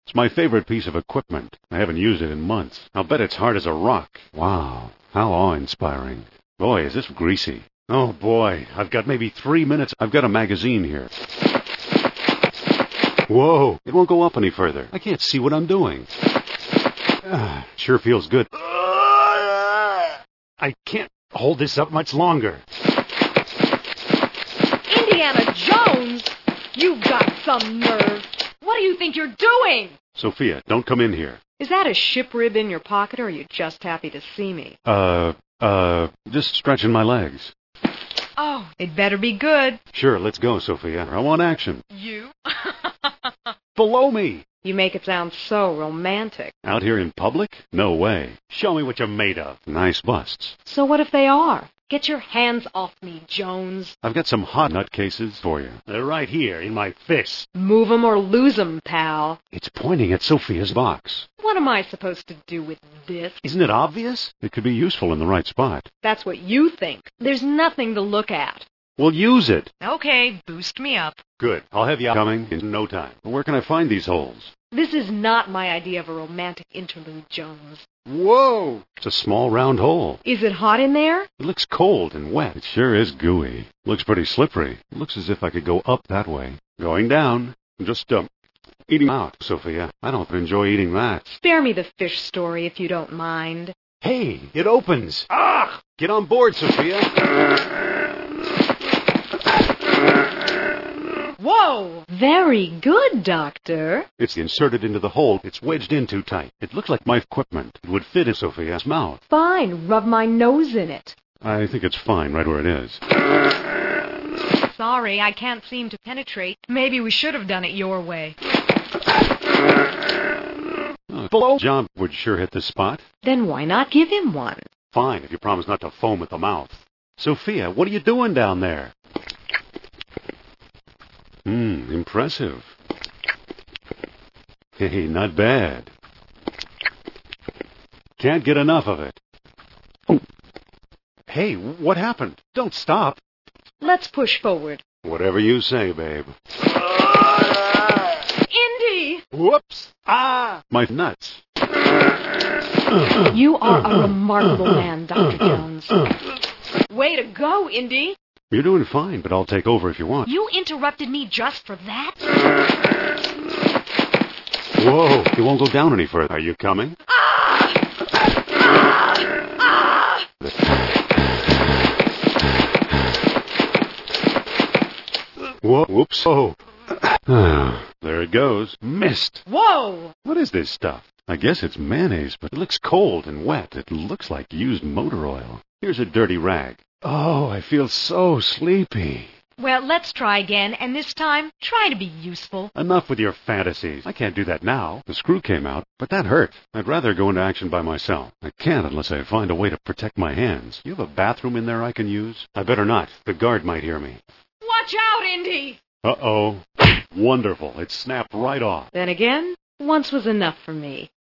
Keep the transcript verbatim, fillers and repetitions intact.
It's my favorite piece of equipment. I haven't used it in months. I'll bet it's hard as a rock. Wow, how awe-inspiring. Boy, is this greasy. Oh boy, I've got maybe three minutes. I've got a magazine here. Whoa, it won't go up any further. I can't see what I'm doing. Ah, sure feels good. I can't hold this up much longer. Indiana Jones? You've got some nerve. What do you think you're doing? Sophia, don't come in here. Is that a ship rib in your pocket, or are you just happy to see me? Uh, uh, just stretching my legs. Oh, it better be good. Sure, let's go, Sophia. I want action. You? Below me! You make it sound so romantic. Out here in public? No way. Show me what you're made of. Nice busts. So what if they are? Get your hands off me, Jones. I've got some hot nutcases for you. They're right here in my fist. Move 'em or lose 'em, pal. It's pointing at Sophia's box. What am I supposed to do with this? Isn't it obvious? It could be useful in the right spot. That's what you think. There's nothing to look at. Well, use it. Okay, boost me up. Good. I'll have you coming in no time. Where can I find these holes? This is not my idea of a romantic interlude, Jones. Whoa! It's a small round hole. Is it hot in there? It looks cold and wet. It sure is gooey. Looks pretty slippery. It looks as if I could go up that way. Going down. Just, um, eating out, Sophia. I don't enjoy eating that. Spare me the fish story if you don't mind. Hey, it opens. Ah! Get on board, Sophia. Whoa! Very good, Doctor. It's inserted into the hole. It's wedged in too tight. It looks like my equipment. It would fit in Sophia's mouth. Fine, rub my nose in it. I think it's fine right where it is. Sorry, I can't seem to penetrate. Maybe we should have done it your way. Uh, Below job would sure hit this spot. Then why not give him one? Fine, if you promise not to foam at the mouth. Sophia, what are you doing down there? Hmm, impressive. Hey, not bad. Can't get enough of it. Oh. Hey, what happened? Don't stop. Let's push forward. Whatever you say, babe. Indy! Whoops! Ah! My nuts. You are a remarkable man, Doctor Jones. Way to go, Indy! You're doing fine, but I'll take over if you want. You interrupted me just for that? Whoa, you won't go down any further. Are you coming? Ah! Ah! Ah! Whoa, whoops. Oh. There it goes. Missed. Whoa! What is this stuff? I guess it's mayonnaise, but it looks cold and wet. It looks like used motor oil. Here's a dirty rag. Oh, I feel so sleepy. Well, let's try again, and this time, try to be useful. Enough with your fantasies. I can't do that now. The screw came out, but that hurt. I'd rather go into action by myself. I can't unless I find a way to protect my hands. You have a bathroom in there I can use? I better not. The guard might hear me. Watch out, Indy! Uh-oh. Wonderful. It snapped right off. Then again, once was enough for me.